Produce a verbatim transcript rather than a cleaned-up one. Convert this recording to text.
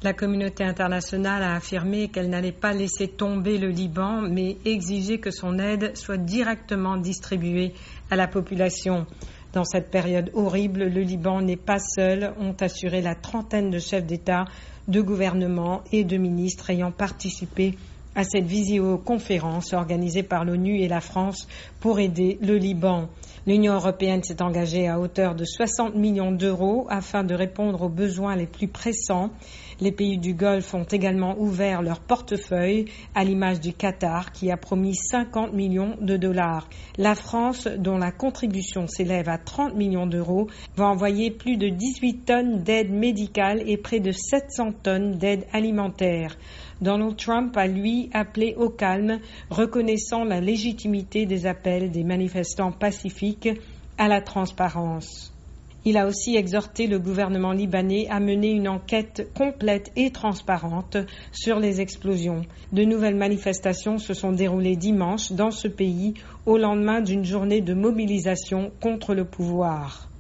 La communauté internationale a affirmé qu'elle n'allait pas laisser tomber le Liban, mais exiger que son aide soit directement distribuée à la population. Dans cette période horrible, le Liban n'est pas seul, ont assuré la trentaine de chefs d'État, de gouvernement et de ministres ayant participé à cette visioconférence organisée par l'ONU et la France pour aider le Liban. L'Union européenne s'est engagée à hauteur de soixante millions d'euros afin de répondre aux besoins les plus pressants. Les pays du Golfe ont également ouvert leur portefeuille, à l'image du Qatar qui a promis cinquante millions de dollars. La France, dont la contribution s'élève à trente millions d'euros, va envoyer plus de dix-huit tonnes d'aide médicale et près de sept cents tonnes d'aide alimentaire. Donald Trump a, lui, appelé au calme, reconnaissant la légitimité des appels des manifestants pacifiques à la transparence. Il a aussi exhorté le gouvernement libanais à mener une enquête complète et transparente sur les explosions. De nouvelles manifestations se sont déroulées dimanche dans ce pays au lendemain d'une journée de mobilisation contre le pouvoir.